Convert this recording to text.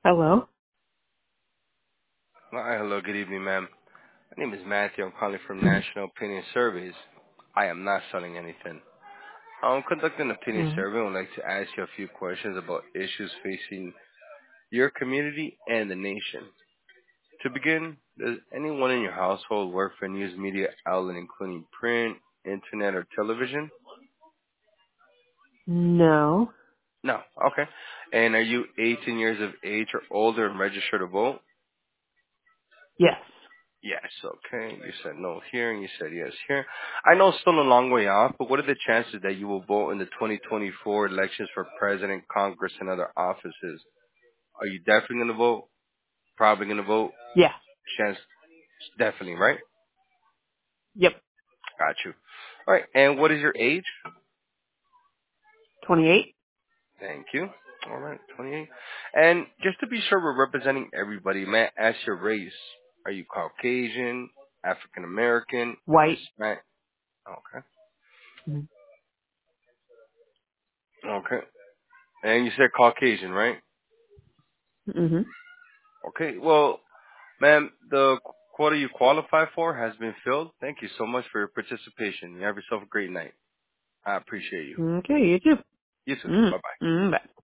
Hello? Hi, hello, good evening, ma'am. My name is Matthew. I'm calling from National Opinion Surveys. I am not selling anything. I'm conducting an opinion Mm-hmm. survey and would like to ask you a few questions about issues facing your community and the nation. To begin, does anyone in your household work for a news media outlet including print, internet, or television? No. No. Okay. And are you 18 years of age or older and registered to vote? Yes. Yes, okay. You said no here, and you said yes here. I know it's still a long way off, but what are the chances that you will vote in the 2024 elections for president, Congress, and other offices? Are you definitely going to vote? Probably going to vote? Yeah. Chance, definitely, right? Yep. Got you. All right, and what is your age? 28? Thank you. All right, 28. And just to be sure we're representing everybody, may I ask your race? Are you Caucasian, African American, White? Hispanic? Okay. Mm-hmm. Okay. And you said Caucasian, right? Mm-hmm. Okay. Well, ma'am, the quota you qualify for has been filled. Thank you so much for your participation. You have yourself a great night. I appreciate you. Okay, you too. You too. Bye-bye. Mm-hmm. Bye.